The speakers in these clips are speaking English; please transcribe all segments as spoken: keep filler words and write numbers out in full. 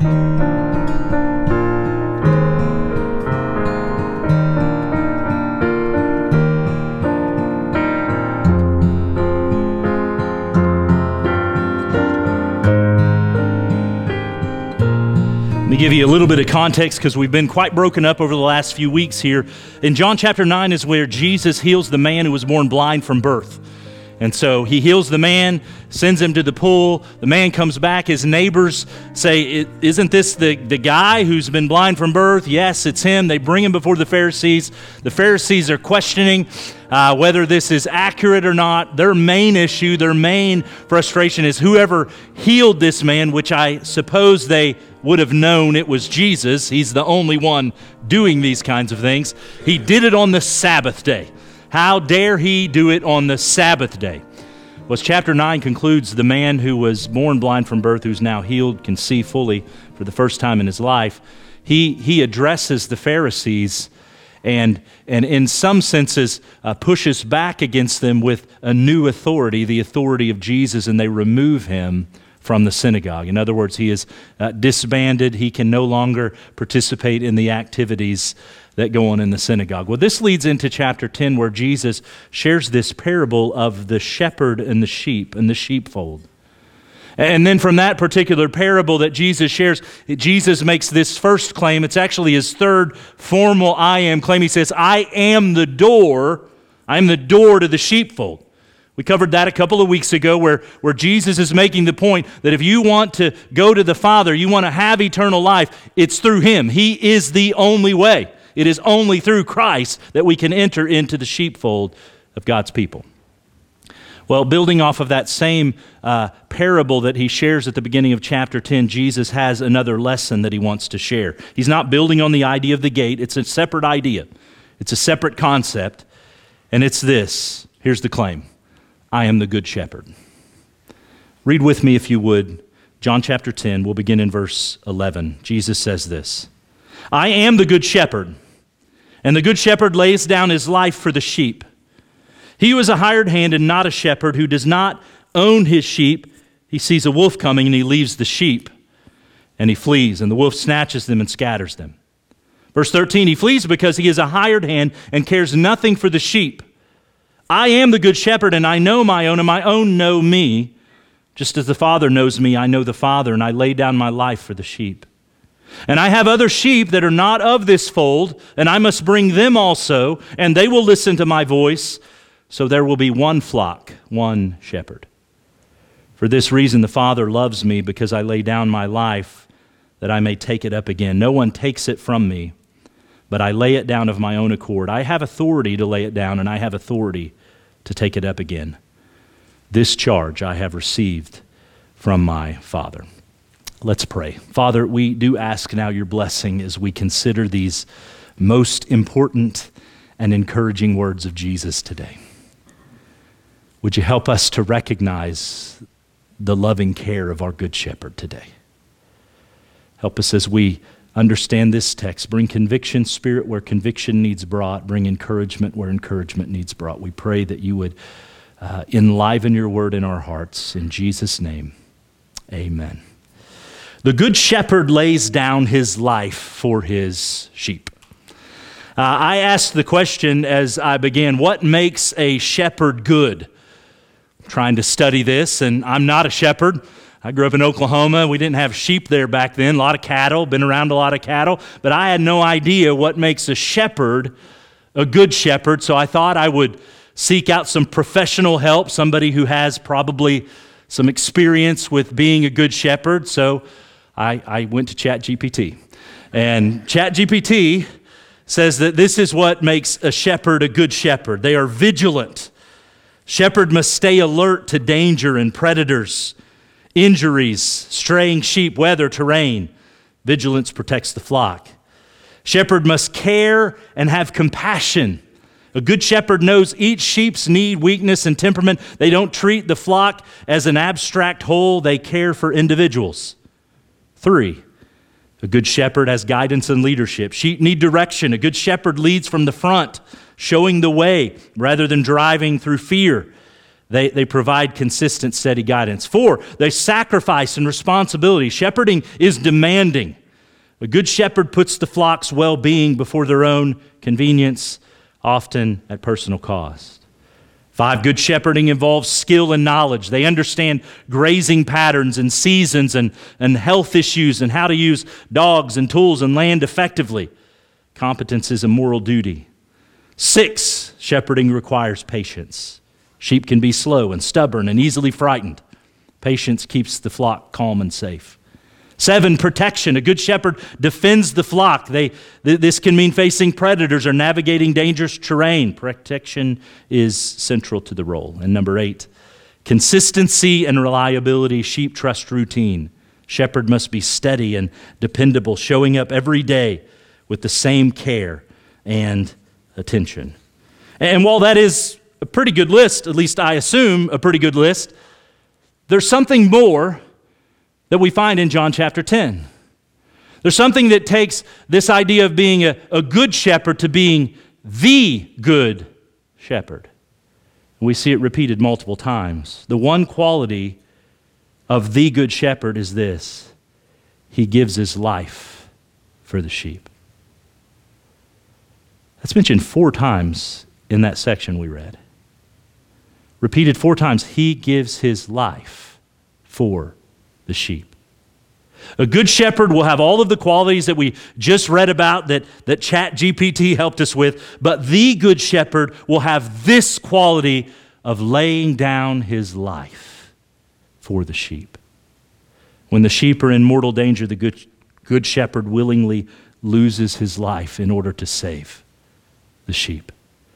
Let me give you a little bit of context because we've been quite broken up over the last few weeks here. In John chapter nine is where Jesus heals the man who was born blind from birth. And so he heals the man, sends him to the pool. The man comes back. His neighbors say, isn't this the, the guy who's been blind from birth? Yes, it's him. They bring him before the Pharisees. The Pharisees are questioning uh, whether this is accurate or not. Their main issue, their main frustration is whoever healed this man, which I suppose they would have known it was Jesus. He's the only one doing these kinds of things. He did it on the Sabbath day. How dare he do it on the Sabbath day? Well, as chapter nine concludes, the man who was born blind from birth, who's now healed, can see fully for the first time in his life, he he addresses the Pharisees and, and in some senses, uh, pushes back against them with a new authority, the authority of Jesus, and they remove him from the synagogue. In other words, he is uh, disbanded. He can no longer participate in the activities that go on in the synagogue. Well, this leads into chapter ten, where Jesus shares this parable of the shepherd and the sheep and the sheepfold. And then from that particular parable that Jesus shares, Jesus makes this first claim. It's actually his third formal I am claim. He says, I am the door. I am the door to the sheepfold. We covered that a couple of weeks ago where, where Jesus is making the point that if you want to go to the Father, you want to have eternal life, it's through him. He is the only way. It is only through Christ that we can enter into the sheepfold of God's people. Well, building off of that same uh, parable that he shares at the beginning of chapter ten, Jesus has another lesson that he wants to share. He's not building on the idea of the gate. It's a separate idea. It's a separate concept. And it's this. Here's the claim. I am the good shepherd. Read with me, if you would, John chapter ten. We'll begin in verse eleven. Jesus says this. I am the good shepherd, and the good shepherd lays down his life for the sheep. He who is a hired hand and not a shepherd, who does not own his sheep, he sees a wolf coming and he leaves the sheep, and he flees, and the wolf snatches them and scatters them. Verse thirteen, he flees because he is a hired hand and cares nothing for the sheep. I am the good shepherd, and I know my own, and my own know me. Just as the Father knows me, I know the Father, and I lay down my life for the sheep. And I have other sheep that are not of this fold, and I must bring them also, and they will listen to my voice. So there will be one flock, one shepherd. For this reason the Father loves me, because I lay down my life that I may take it up again. No one takes it from me, but I lay it down of my own accord. I have authority to lay it down, and I have authority to take it up again. This charge I have received from my Father. Let's pray. Father, we do ask now your blessing as we consider these most important and encouraging words of Jesus today. Would you help us to recognize the loving care of our good shepherd today? Help us as we understand this text. Bring conviction, Spirit, where conviction needs brought. Bring encouragement where encouragement needs brought. We pray that you would uh, enliven your word in our hearts. In Jesus' name, amen. The good shepherd lays down his life for his sheep. Uh, I asked the question as I began, what makes a shepherd good? I'm trying to study this, and I'm not a shepherd. I grew up in Oklahoma. We didn't have sheep there back then, a lot of cattle, been around a lot of cattle, but I had no idea what makes a shepherd a good shepherd, so I thought I would seek out some professional help, somebody who has probably some experience with being a good shepherd. So I, I went to ChatGPT, and ChatGPT says that this is what makes a shepherd a good shepherd. They are vigilant. Shepherd must stay alert to danger and predators, injuries, straying sheep, weather, terrain. Vigilance protects the flock. Shepherd must care and have compassion. A good shepherd knows each sheep's need, weakness, and temperament. They don't treat the flock as an abstract whole. They care for individuals. Three, a good shepherd has guidance and leadership. Sheep need direction. A good shepherd leads from the front, showing the way rather than driving through fear. They, they provide consistent, steady guidance. Four, they sacrifice and responsibility. Shepherding is demanding. A good shepherd puts the flock's well-being before their own convenience, often at personal cost. Five, good shepherding involves skill and knowledge. They understand grazing patterns and seasons and, and health issues and how to use dogs and tools and land effectively. Competence is a moral duty. Six, shepherding requires patience. Sheep can be slow and stubborn and easily frightened. Patience keeps the flock calm and safe. Seven, protection. A good shepherd defends the flock. They, th- this can mean facing predators or navigating dangerous terrain. Protection is central to the role. And number eight, consistency and reliability. Sheep trust routine. Shepherd must be steady and dependable, showing up every day with the same care and attention. And while that is a pretty good list, at least I assume a pretty good list, there's something more that we find in John chapter ten. There's something that takes this idea of being a, a good shepherd to being the good shepherd. We see it repeated multiple times. The one quality of the good shepherd is this: he gives his life for the sheep. That's mentioned four times in that section we read. Repeated four times, he gives his life for the sheep. A good shepherd will have all of the qualities that we just read about that, that Chat G P T helped us with, but the good shepherd will have this quality of laying down his life for the sheep. When the sheep are in mortal danger, the good, good shepherd willingly loses his life in order to save the sheep.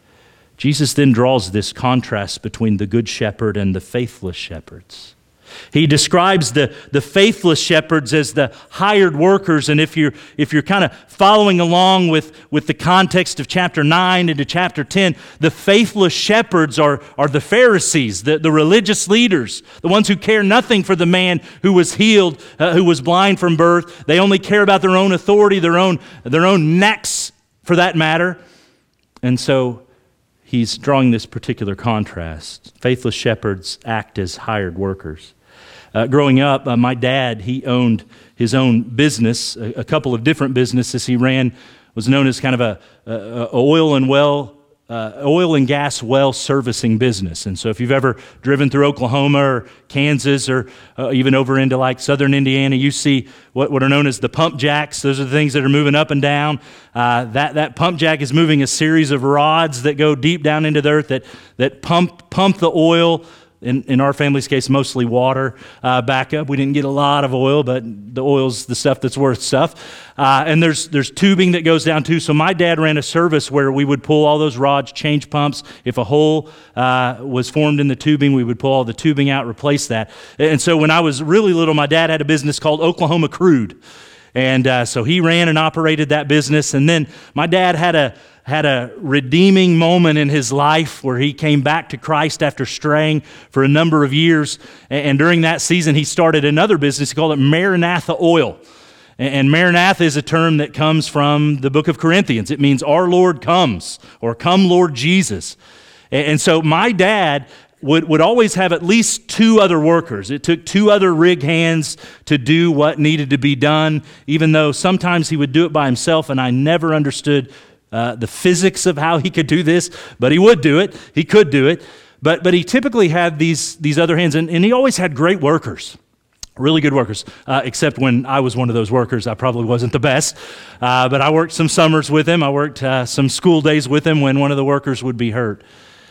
Jesus then draws this contrast between the good shepherd and the faithless shepherds. He describes the, the faithless shepherds as the hired workers, and if you're, if you're kind of following along with, with the context of chapter nine into chapter ten, the faithless shepherds are, are the Pharisees, the, the religious leaders, the ones who care nothing for the man who was healed, uh, who was blind from birth. They only care about their own authority, their own, their own necks for that matter. And so he's drawing this particular contrast. Faithless shepherds act as hired workers. Uh, growing up, uh, my dad, he owned his own business, a, a couple of different businesses he ran, was known as kind of a, a, a oil and well, uh, oil and gas well servicing business. And so if you've ever driven through Oklahoma or Kansas or uh, even over into like southern Indiana, you see what, what are known as the pump jacks. Those are the things that are moving up and down. Uh, that, that pump jack is moving a series of rods that go deep down into the earth that, that pump, pump the oil. In, in our family's case, mostly water uh, backup. We didn't get a lot of oil, but the oil's the stuff that's worth stuff. Uh, and there's there's tubing that goes down too. So my dad ran a service where we would pull all those rods, change pumps. If a hole uh, was formed in the tubing, we would pull all the tubing out, replace that. And so when I was really little, my dad had a business called Oklahoma Crude. And uh, so he ran and operated that business. And then my dad had a had a redeeming moment in his life where he came back to Christ after straying for a number of years. And during that season, he started another business. He called it Maranatha Oil. And Maranatha is a term that comes from the book of Corinthians. It means our Lord comes, or come Lord Jesus. And so my dad would, would always have at least two other workers. It took two other rig hands to do what needed to be done, even though sometimes he would do it by himself, and I never understood Uh, the physics of how he could do this, but he would do it. He could do it. But but he typically had these, these other hands, and, and he always had great workers, really good workers, uh, except when I was one of those workers. I probably wasn't the best. Uh, but I worked some summers with him. I worked uh, some school days with him when one of the workers would be hurt.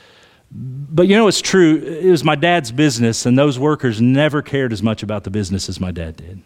But you know, it's true. It was my dad's business, and those workers never cared as much about the business as my dad did.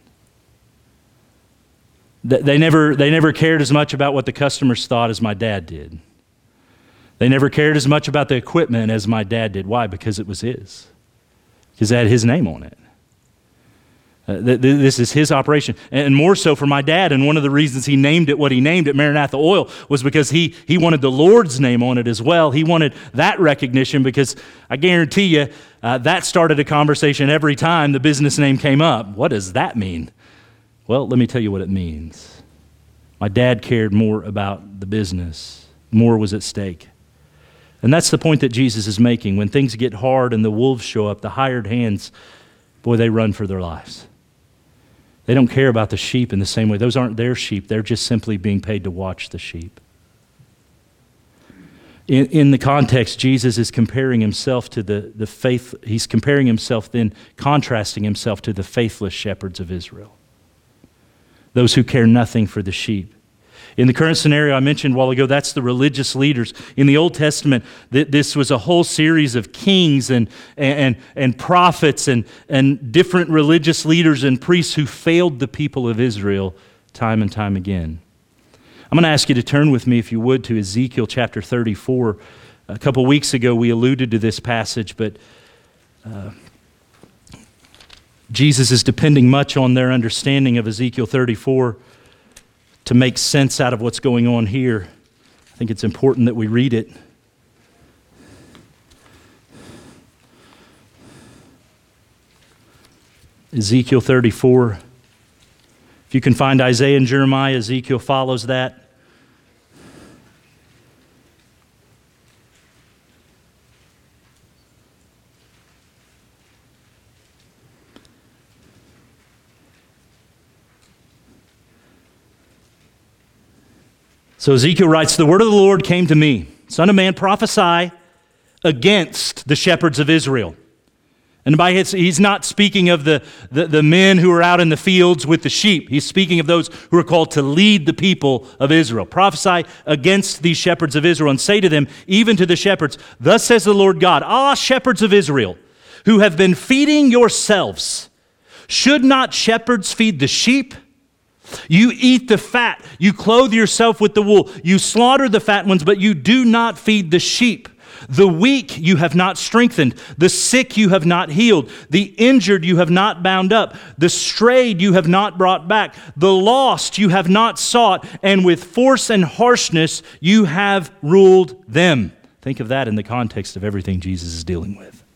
They never, they never cared as much about what the customers thought as my dad did. They never cared as much about the equipment as my dad did. Why? Because it was his. Because it had his name on it. Uh, th- th- this is his operation. And more so for my dad, and one of the reasons he named it what he named it, Maranatha Oil, was because he, he wanted the Lord's name on it as well. He wanted that recognition because I guarantee you uh, that started a conversation every time the business name came up. What does that mean? Well, let me tell you what it means. My dad cared more about the business. More was at stake. And that's the point that Jesus is making. When things get hard and the wolves show up, the hired hands, boy, they run for their lives. They don't care about the sheep in the same way. Those aren't their sheep. They're just simply being paid to watch the sheep. In, in the context, Jesus is comparing himself to the, the faith, he's comparing himself then, contrasting himself to the faithless shepherds of Israel. Those who care nothing for the sheep. In the current scenario I mentioned a while ago, that's the religious leaders. In the Old Testament, th- this was a whole series of kings and, and, and prophets and, and different religious leaders and priests who failed the people of Israel time and time again. I'm going to ask you to turn with me, if you would, to Ezekiel chapter thirty-four. A couple weeks ago, we alluded to this passage, but uh, Jesus is depending much on their understanding of Ezekiel thirty-four to make sense out of what's going on here. I think it's important that we read it. Ezekiel thirty-four. If you can find Isaiah and Jeremiah, Ezekiel follows that. So Ezekiel writes, "The word of the Lord came to me, Son of man, prophesy against the shepherds of Israel." And by his, he's not speaking of the, the, the men who are out in the fields with the sheep. He's speaking of those who are called to lead the people of Israel. Prophesy against these shepherds of Israel and say to them, even to the shepherds, "Thus says the Lord God, ah, shepherds of Israel, who have been feeding yourselves, should not shepherds feed the sheep? You eat the fat, you clothe yourself with the wool, you slaughter the fat ones, but you do not feed the sheep. The weak you have not strengthened, the sick you have not healed, the injured you have not bound up, the strayed you have not brought back, the lost you have not sought, and with force and harshness you have ruled them." Think of that in the context of everything Jesus is dealing with.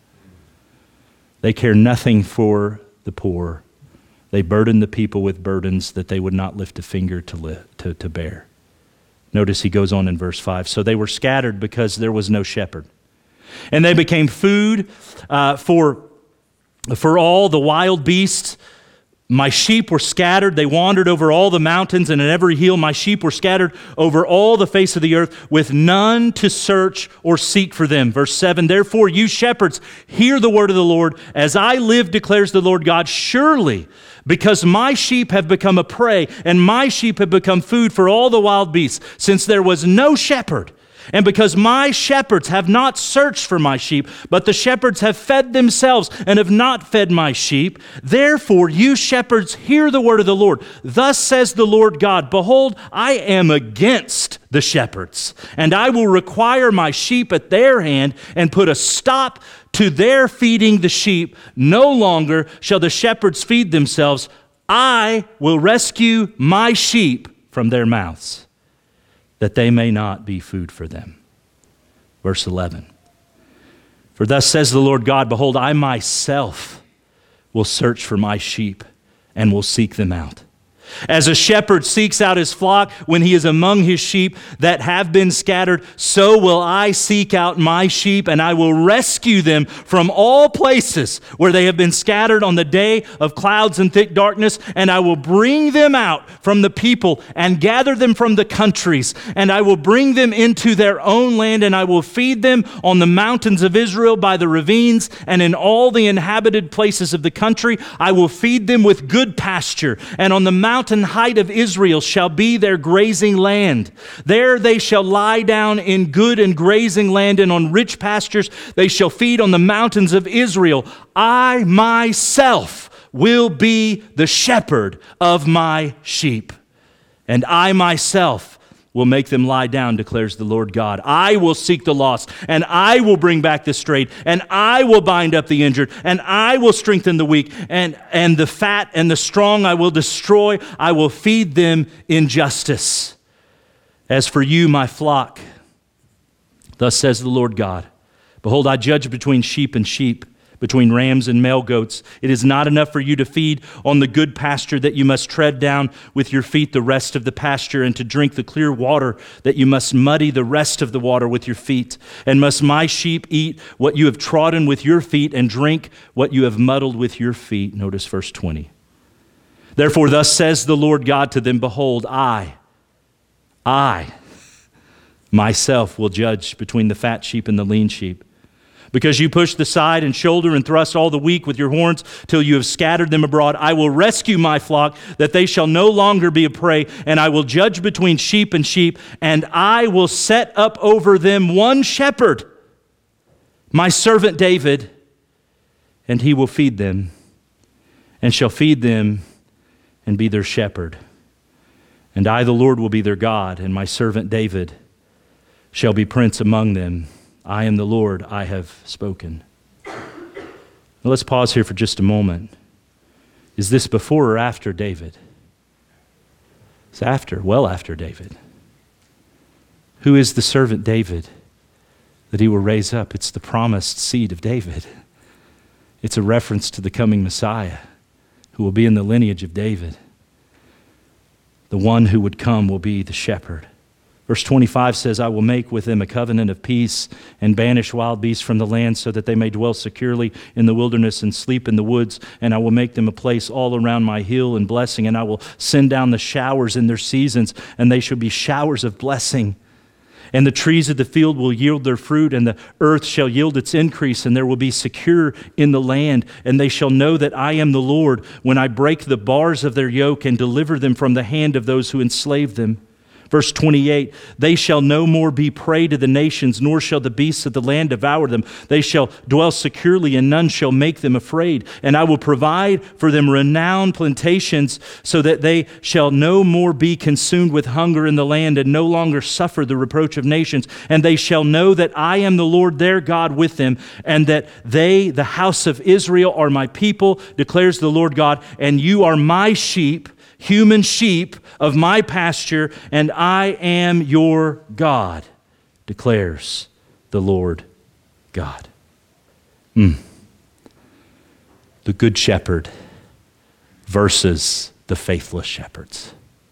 They care nothing for the poor. They burden the people with burdens that they would not lift a finger to, li- to, to bear. Notice he goes on in verse five. "So they were scattered because there was no shepherd. And they became food uh, for, for all the wild beasts. My sheep were scattered. They wandered over all the mountains, and at every hill my sheep were scattered over all the face of the earth, with none to search or seek for them." Verse seven, "Therefore you shepherds, hear the word of the Lord. As I live, declares the Lord God, surely because my sheep have become a prey, and my sheep have become food for all the wild beasts, since there was no shepherd, and because my shepherds have not searched for my sheep, but the shepherds have fed themselves and have not fed my sheep, therefore you shepherds hear the word of the Lord. Thus says the Lord God, behold, I am against the shepherds, and I will require my sheep at their hand and put a stop to their feeding the sheep. No longer shall the shepherds feed themselves. I will rescue my sheep from their mouths, that they may not be food for them." Verse eleven, "For thus says the Lord God, behold, I myself will search for my sheep and will seek them out. As a shepherd seeks out his flock when he is among his sheep that have been scattered, so will I seek out my sheep, and I will rescue them from all places where they have been scattered on the day of clouds and thick darkness, and I will bring them out from the people and gather them from the countries, and I will bring them into their own land, and I will feed them on the mountains of Israel by the ravines and in all the inhabited places of the country. I will feed them with good pasture, and on the mountain mountain height of Israel shall be their grazing land. There they shall lie down in good and grazing land, and on rich pastures they shall feed on the mountains of Israel. I myself will be the shepherd of my sheep, and I myself will make them lie down, declares the Lord God. I will seek the lost, and I will bring back the strayed, and I will bind up the injured, and I will strengthen the weak, and, and the fat and the strong I will destroy. I will feed them in justice. As for you, my flock, thus says the Lord God, behold, I judge between sheep and sheep, between rams and male goats. It is not enough for you to feed on the good pasture, that you must tread down with your feet the rest of the pasture, and to drink the clear water, that you must muddy the rest of the water with your feet. And must my sheep eat what you have trodden with your feet, and drink what you have muddled with your feet? Notice verse twenty. Therefore thus says the Lord God to them, behold, I, I, myself will judge between the fat sheep and the lean sheep. Because you push the side and shoulder and thrust all the weak with your horns till you have scattered them abroad, I will rescue my flock, that they shall no longer be a prey, and I will judge between sheep and sheep, and I will set up over them one shepherd, my servant David, and he will feed them, and shall feed them and be their shepherd. And I, the Lord, will be their God, and my servant David shall be prince among them. I am the Lord, I have spoken. Now let's pause here for just a moment. Is this before or after David? It's after, well after David. Who is the servant David that he will raise up? It's the promised seed of David. It's a reference to the coming Messiah who will be in the lineage of David. The one who would come will be the shepherd. Verse twenty-five says, I will make with them a covenant of peace and banish wild beasts from the land, so that they may dwell securely in the wilderness and sleep in the woods. And I will make them a place all around my hill and blessing. And I will send down the showers in their seasons, and they shall be showers of blessing. And the trees of the field will yield their fruit, and the earth shall yield its increase, and there will be secure in the land. And they shall know that I am the Lord, when I break the bars of their yoke and deliver them from the hand of those who enslave them. Verse twenty-eight, they shall no more be prey to the nations, nor shall the beasts of the land devour them. They shall dwell securely, and none shall make them afraid. And I will provide for them renowned plantations, so that they shall no more be consumed with hunger in the land, and no longer suffer the reproach of nations. And they shall know that I am the Lord their God with them, and that they, the house of Israel, are my people, declares the Lord God, and you are my sheep, human sheep of my pasture, and I am your God, declares the Lord God. Mm. The good shepherd versus the faithless shepherds.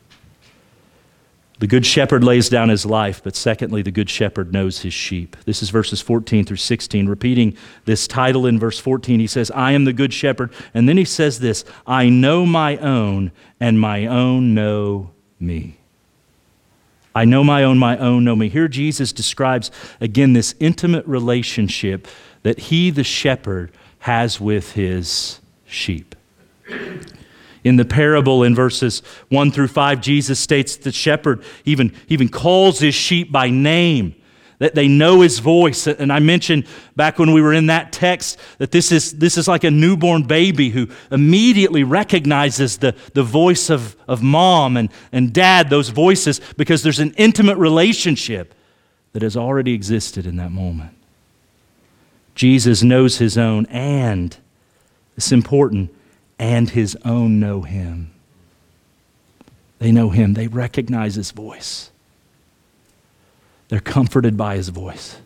The good shepherd lays down his life, but secondly, the good shepherd knows his sheep. This is verses fourteen through sixteen. Repeating this title in verse fourteen, he says, I am the good shepherd. And then he says this, I know my own, and my own know me. I know my own, my own know me. Here Jesus describes, again, this intimate relationship that he, the shepherd, has with his sheep. In the parable in verses one through five, Jesus states the shepherd even, even calls his sheep by name, that they know his voice. And I mentioned back when we were in that text that this is, this is like a newborn baby who immediately recognizes the, the voice of, of mom and, and dad, those voices, because there's an intimate relationship that has already existed in that moment. Jesus knows his own, and it's important, and his own know him. They know him. They recognize his voice. They're comforted by his voice.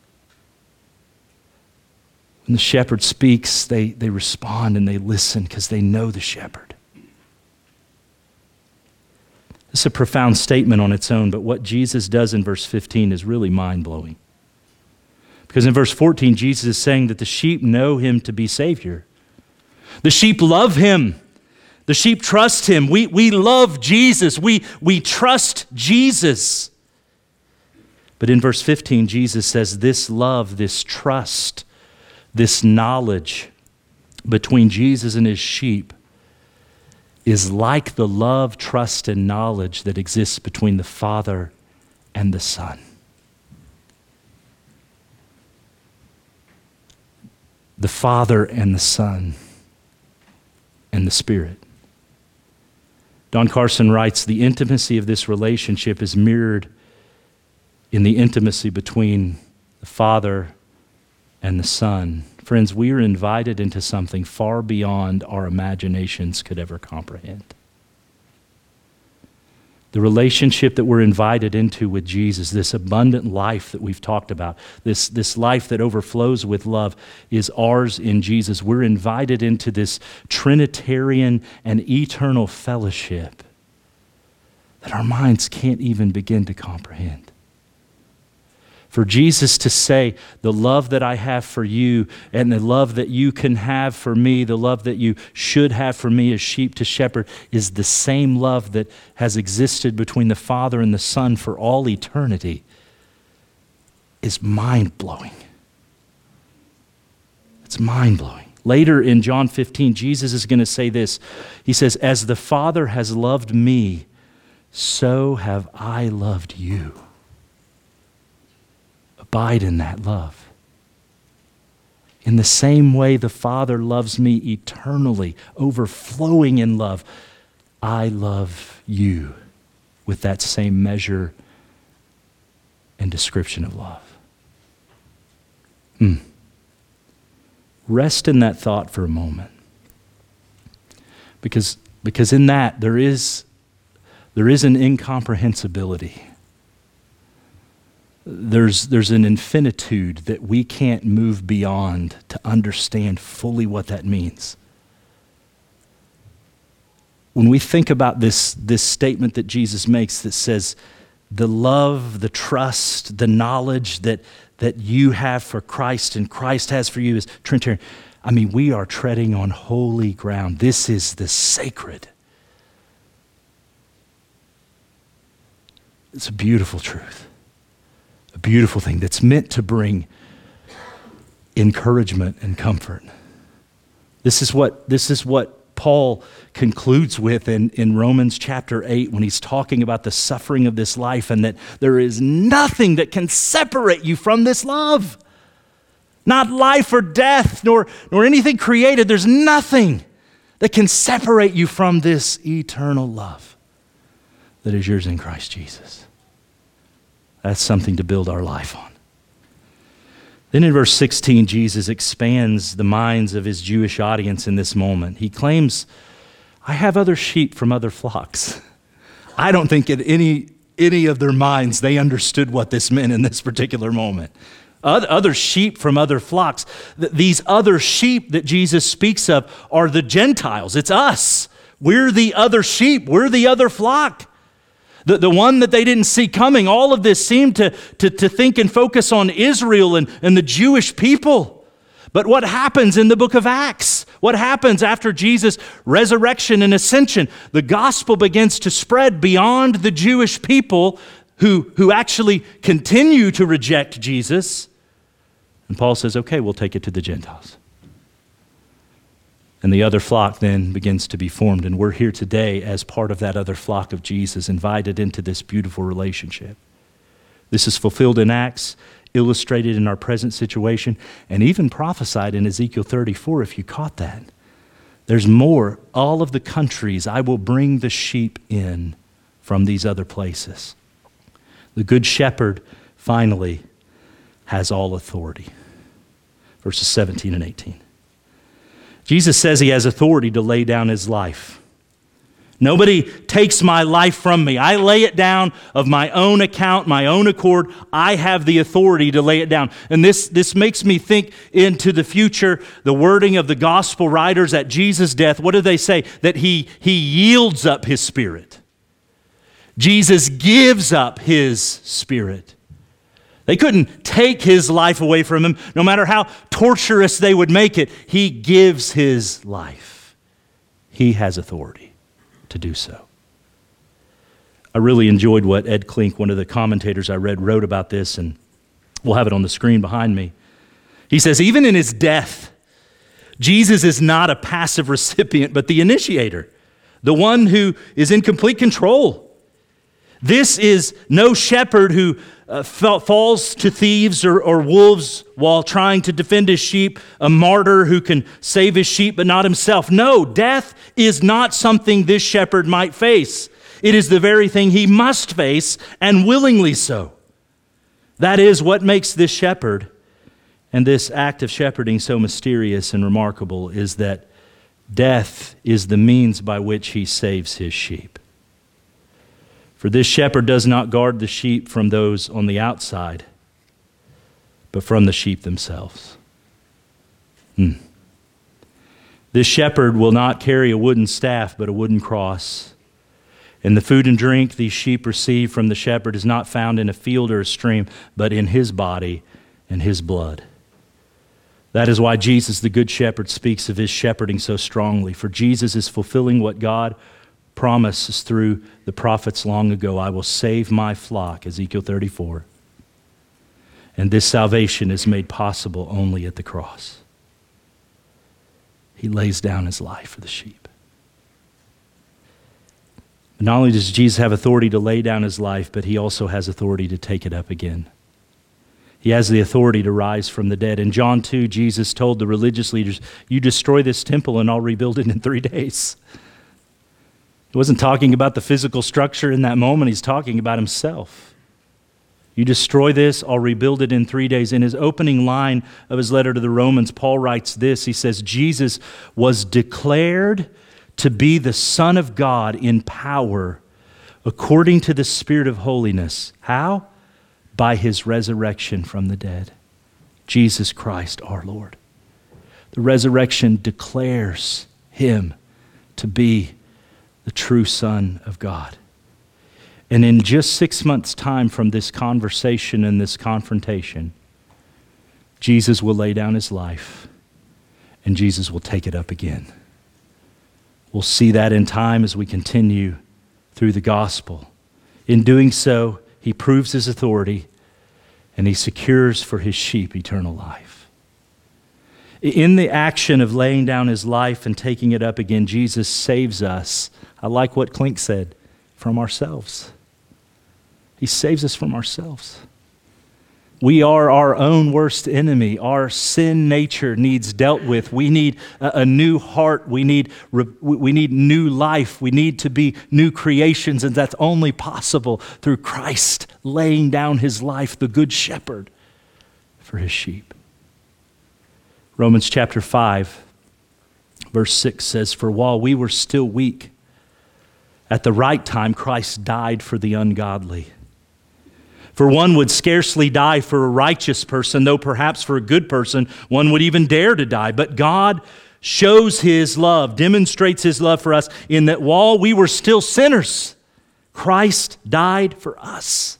When the shepherd speaks, they, they respond and they listen because they know the shepherd. It's a profound statement on its own, but what Jesus does in verse fifteen is really mind-blowing. Because in verse fourteen, Jesus is saying that the sheep know him to be Savior. The sheep love him. The sheep trust him. We, we love Jesus. We, we trust Jesus. But in verse fifteen, Jesus says this love, this trust, this knowledge between Jesus and his sheep is like the love, trust, and knowledge that exists between the Father and the Son. The Father and the Son and the Spirit. Don Carson writes, the intimacy of this relationship is mirrored in the intimacy between the Father and the Son. Friends, we are invited into something far beyond our imaginations could ever comprehend. The relationship that we're invited into with Jesus, this abundant life that we've talked about, this, this life that overflows with love, is ours in Jesus. We're invited into this Trinitarian and eternal fellowship that our minds can't even begin to comprehend. For Jesus to say, the love that I have for you and the love that you can have for me, the love that you should have for me as sheep to shepherd, is the same love that has existed between the Father and the Son for all eternity, is mind-blowing. It's mind-blowing. Later in John fifteen, Jesus is going to say this. He says, as the Father has loved me, so have I loved you. Abide in that love. In the same way the Father loves me eternally, overflowing in love, I love you with that same measure and description of love. Hmm. Rest in that thought for a moment. Because, because in that there is, there is an incomprehensibility. There's, there's an infinitude that we can't move beyond to understand fully what that means. When we think about this, this statement that Jesus makes that says, the love, the trust, the knowledge that, that you have for Christ and Christ has for you is Trinitarian. I mean, we are treading on holy ground. This is the sacred. It's a beautiful truth. A beautiful thing that's meant to bring encouragement and comfort. This is what, this is what Paul concludes with in, in Romans chapter eight when he's talking about the suffering of this life and that there is nothing that can separate you from this love. Not life or death, nor, nor anything created. There's nothing that can separate you from this eternal love that is yours in Christ Jesus. That's something to build our life on. Then in verse sixteen, Jesus expands the minds of his Jewish audience in this moment. He claims, I have other sheep from other flocks. I don't think in any, any of their minds they understood what this meant in this particular moment. Other sheep from other flocks. These other sheep that Jesus speaks of are the Gentiles. It's us. We're the other sheep. We're the other flock. The, the one that they didn't see coming. All of this seemed to, to, to think and focus on Israel and, and the Jewish people. But what happens in the book of Acts? What happens after Jesus' resurrection and ascension? The gospel begins to spread beyond the Jewish people who, who actually continue to reject Jesus. And Paul says, okay, we'll take it to the Gentiles. And the other flock then begins to be formed. And we're here today as part of that other flock of Jesus, invited into this beautiful relationship. This is fulfilled in Acts, illustrated in our present situation, and even prophesied in Ezekiel thirty-four, if you caught that. There's more. All of the countries, I will bring the sheep in from these other places. The good shepherd, finally, has all authority. Verses seventeen and eighteen. Jesus says he has authority to lay down his life. Nobody takes my life from me. I lay it down of my own account, my own accord. I have the authority to lay it down. And this, this makes me think into the future, the wording of the gospel writers at Jesus' death. What do they say? That he, he yields up his spirit. Jesus gives up his spirit. They couldn't take his life away from him. No matter how torturous they would make it, he gives his life. He has authority to do so. I really enjoyed what Ed Klink, one of the commentators I read, wrote about this, and we'll have it on the screen behind me. He says, even in his death, Jesus is not a passive recipient, but the initiator, the one who is in complete control. This is no shepherd who uh, falls to thieves or, or wolves while trying to defend his sheep, a martyr who can save his sheep but not himself. No, death is not something this shepherd might face. It is the very thing he must face, and willingly so. That is what makes this shepherd and this act of shepherding so mysterious and remarkable, is that death is the means by which he saves his sheep. For this shepherd does not guard the sheep from those on the outside, but from the sheep themselves. Hmm. This shepherd will not carry a wooden staff, but a wooden cross. And the food and drink these sheep receive from the shepherd is not found in a field or a stream, but in his body and his blood. That is why Jesus, the Good Shepherd, speaks of his shepherding so strongly. For Jesus is fulfilling what God promises through the prophets long ago. I will save my flock, Ezekiel thirty-four. And this salvation is made possible only at the cross. He lays down his life for the sheep. But not only does Jesus have authority to lay down his life, but he also has authority to take it up again. He has the authority to rise from the dead. In John two, Jesus told the religious leaders, you destroy this temple and I'll rebuild it in three days. He wasn't talking about the physical structure in that moment. He's talking about himself. You destroy this, I'll rebuild it in three days. In his opening line of his letter to the Romans, Paul writes this. He says, Jesus was declared to be the Son of God in power according to the Spirit of holiness. How? By his resurrection from the dead. Jesus Christ our Lord. The resurrection declares him to be the true Son of God. And in just six months' time from this conversation and this confrontation, Jesus will lay down his life and Jesus will take it up again. We'll see that in time as we continue through the gospel. In doing so, he proves his authority and he secures for his sheep eternal life. In the action of laying down his life and taking it up again, Jesus saves us. I like what Klink said, from ourselves. He saves us from ourselves. We are our own worst enemy. Our sin nature needs dealt with. We need a, a new heart. We need, we need new life. We need to be new creations, and that's only possible through Christ laying down his life, the Good Shepherd, for his sheep. Romans chapter five, verse six says, for while we were still weak, at the right time Christ died for the ungodly. For one would scarcely die for a righteous person, though perhaps for a good person one would even dare to die. But God shows his love, demonstrates his love for us in that while we were still sinners, Christ died for us.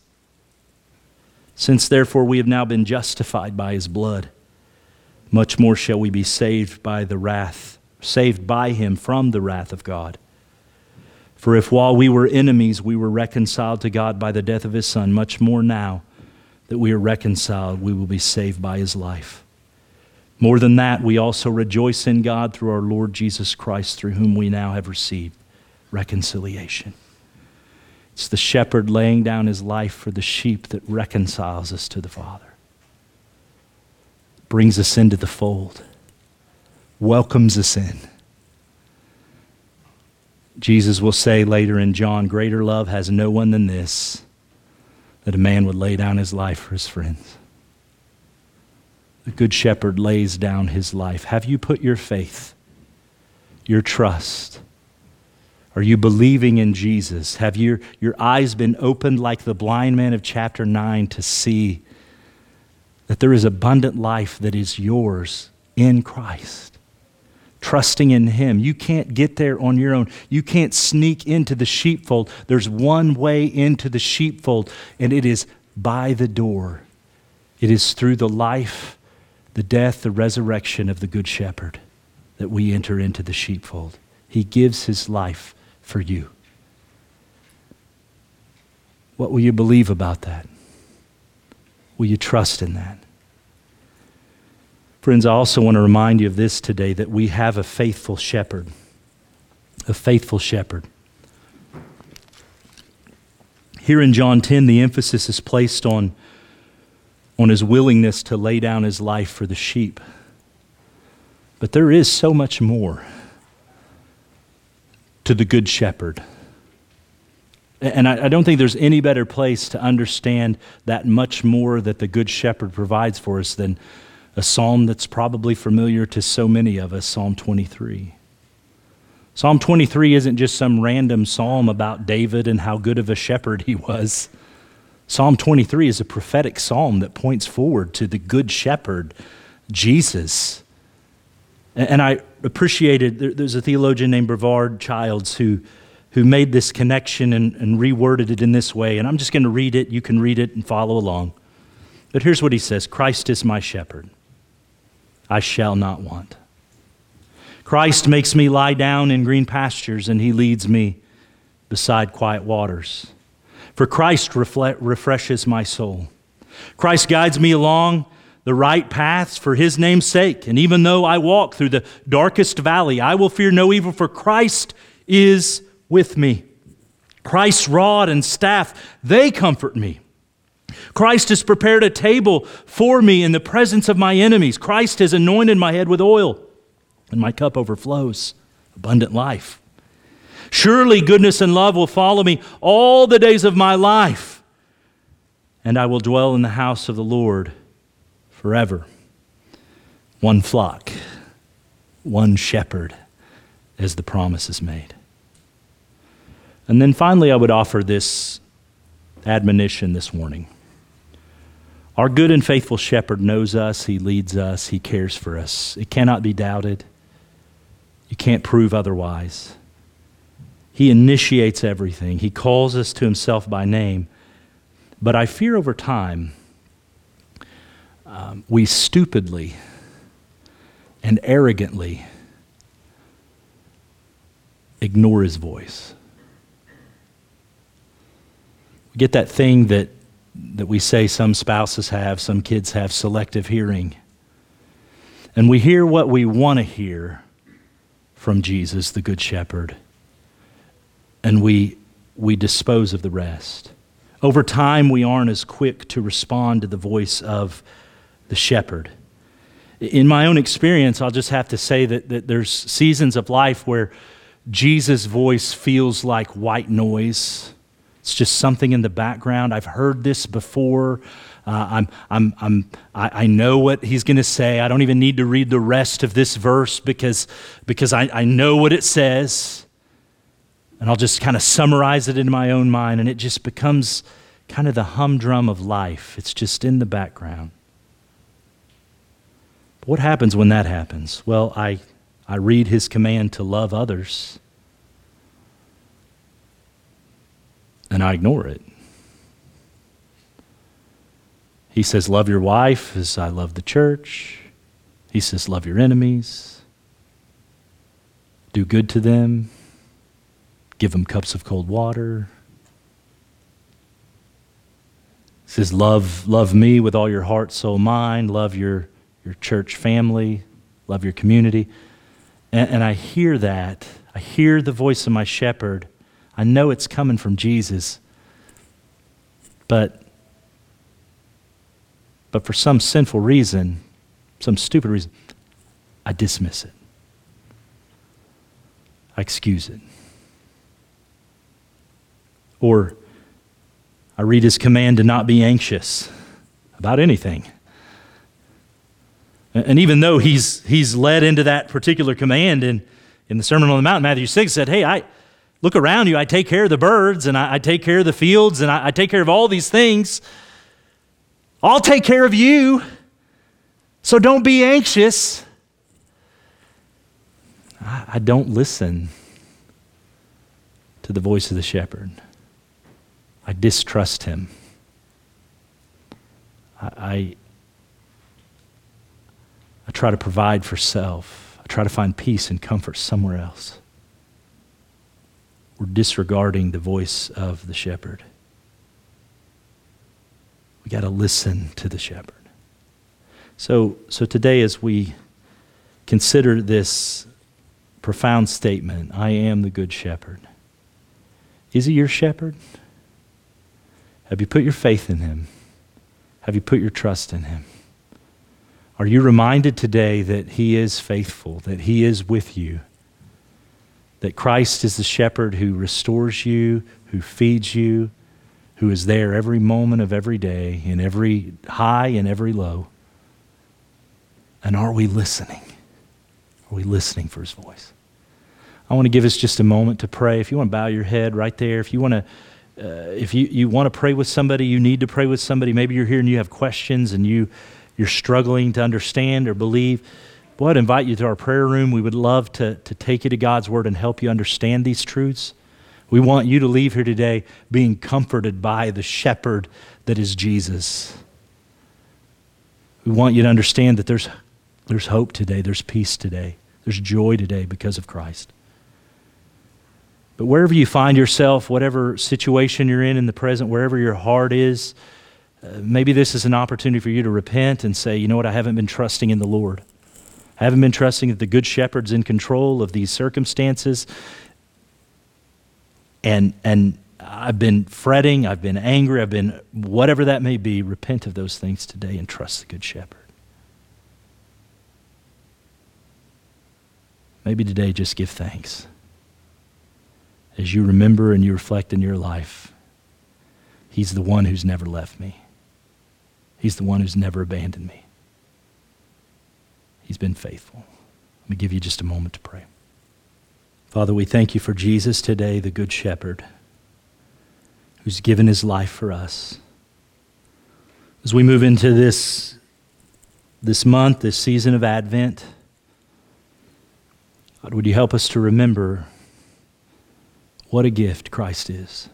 Since therefore we have now been justified by his blood, much more shall we be saved by the wrath, saved by him from the wrath of God. For if while we were enemies, we were reconciled to God by the death of his Son, much more now that we are reconciled, we will be saved by his life. More than that, we also rejoice in God through our Lord Jesus Christ, through whom we now have received reconciliation. It's the shepherd laying down his life for the sheep that reconciles us to the Father, brings us into the fold, welcomes us in. Jesus will say later in John, greater love has no one than this, that a man would lay down his life for his friends. The Good Shepherd lays down his life. Have you put your faith, your trust? Are you believing in Jesus? Have your, your eyes been opened like the blind man of chapter nine to see that there is abundant life that is yours in Christ? Trusting in him. You can't get there on your own. You can't sneak into the sheepfold. There's one way into the sheepfold, and it is by the door. It is through the life, the death, the resurrection of the Good Shepherd that we enter into the sheepfold. He gives his life for you. What will you believe about that? Will you trust in that? Friends, I also want to remind you of this today, that we have a faithful shepherd. A faithful shepherd. Here in John ten, the emphasis is placed on, on his willingness to lay down his life for the sheep. But there is so much more to the Good Shepherd. And I, I don't think there's any better place to understand that much more that the Good Shepherd provides for us than a psalm that's probably familiar to so many of us, Psalm twenty-three. Psalm twenty-three isn't just some random psalm about David and how good of a shepherd he was. Psalm twenty-three is a prophetic psalm that points forward to the good shepherd, Jesus. And I appreciated, there's a theologian named Brevard Childs who, who made this connection and, and reworded it in this way. And I'm just going to read it. You can read it and follow along. But here's what he says: Christ is my shepherd. I shall not want. Christ makes me lie down in green pastures, and he leads me beside quiet waters. For Christ refle- refreshes my soul. Christ guides me along the right paths for his name's sake. And even though I walk through the darkest valley, I will fear no evil, for Christ is with me. Christ's rod and staff, they comfort me. Christ has prepared a table for me in the presence of my enemies. Christ has anointed my head with oil, and my cup overflows. Abundant life. Surely goodness and love will follow me all the days of my life, and I will dwell in the house of the Lord forever. One flock, one shepherd, as the promise is made. And then finally, I would offer this admonition this morning. Our good and faithful shepherd knows us, he leads us, he cares for us. It cannot be doubted. You can't prove otherwise. He initiates everything. He calls us to himself by name. But I fear over time, um, we stupidly and arrogantly ignore his voice. We get that thing that, that we say some spouses have, some kids have, selective hearing. And we hear what we want to hear from Jesus, the Good Shepherd, and we we dispose of the rest. Over time, we aren't as quick to respond to the voice of the shepherd. In my own experience, I'll just have to say that, that there's seasons of life where Jesus' voice feels like white noise. It's just something in the background. I've heard this before. Uh, I'm, I'm, I'm, I, I know what he's going to say. I don't even need to read the rest of this verse because, because I, I know what it says. And I'll just kind of summarize it in my own mind, and it just becomes kind of the humdrum of life. It's just in the background. But what happens when that happens? Well, I, I read his command to love others, and I ignore it. He says, love your wife as I love the church. He says, love your enemies. Do good to them. Give them cups of cold water. He says, love, love me with all your heart, soul, mind. Love your, your church family. Love your community. And, and I hear that. I hear the voice of my shepherd. I know it's coming from Jesus. But, but for some sinful reason, some stupid reason, I dismiss it. I excuse it. Or I read his command to not be anxious about anything. And even though he's he's led into that particular command in, in the Sermon on the Mount, Matthew six said, hey, I look around you, I take care of the birds, and I, I take care of the fields, and I, I take care of all these things. I'll take care of you, so don't be anxious. I, I don't listen to the voice of the shepherd. I distrust him. I, I, I try to provide for self. I try to find peace and comfort somewhere else. We're disregarding the voice of the shepherd. We got to listen to the shepherd. So, so today as we consider this profound statement, I am the good shepherd. Is he your shepherd? Have you put your faith in him? Have you put your trust in him? Are you reminded today that he is faithful, that he is with you, that Christ is the shepherd who restores you, who feeds you, who is there every moment of every day, in every high and every low? And are we listening? Are we listening for his voice? I want to give us just a moment to pray. If you want to bow your head right there, if you want to, uh, if you, you want to pray with somebody, you need to pray with somebody. Maybe you're here and you have questions and you, you're struggling to understand or believe. Boy, I'd invite you to our prayer room. We would love to, to take you to God's Word and help you understand these truths. We want you to leave here today being comforted by the shepherd that is Jesus. We want you to understand that there's, there's hope today, there's peace today, there's joy today because of Christ. But wherever you find yourself, whatever situation you're in in the present, wherever your heart is, uh, maybe this is an opportunity for you to repent and say, you know what, I haven't been trusting in the Lord. I haven't been trusting that the Good Shepherd's in control of these circumstances. And, and I've been fretting, I've been angry, I've been whatever that may be. Repent of those things today and trust the Good Shepherd. Maybe today just give thanks. As you remember and you reflect in your life, He's the one who's never left me. He's the one who's never abandoned me. He's been faithful. Let me give you just a moment to pray. Father, we thank you for Jesus today, the Good Shepherd, who's given his life for us. As we move into this, this month, this season of Advent, God, would you help us to remember what a gift Christ is.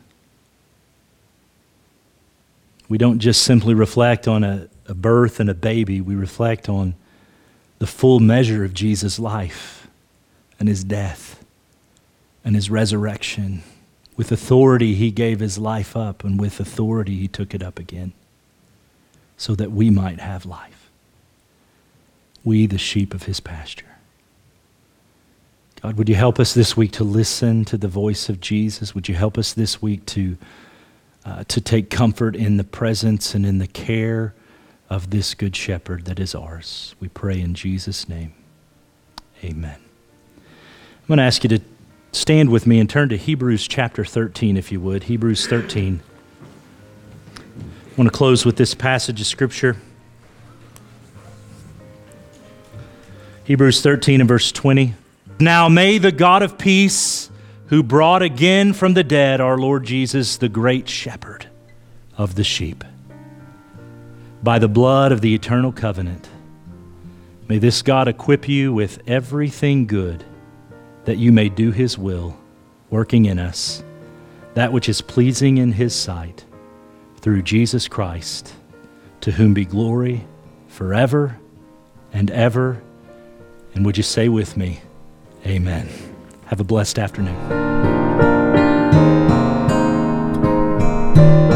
We don't just simply reflect on a, a birth and a baby. We reflect on the full measure of Jesus' life and his death and his resurrection. With authority, he gave his life up, and with authority, he took it up again so that we might have life. We, the sheep of his pasture. God, would you help us this week to listen to the voice of Jesus? Would you help us this week to, uh, to take comfort in the presence and in the care of this Good Shepherd that is ours? We pray in Jesus' name. Amen. I'm going to ask you to stand with me and turn to Hebrews chapter thirteen, if you would. Hebrews thirteen. I want to close with this passage of Scripture. Hebrews thirteen and verse twenty. Now may the God of peace, who brought again from the dead our Lord Jesus, the great shepherd of the sheep, by the blood of the eternal covenant, may this God equip you with everything good, that you may do his will, working in us that which is pleasing in his sight, through Jesus Christ, to whom be glory forever and ever. And would you say with me, amen. Have a blessed afternoon.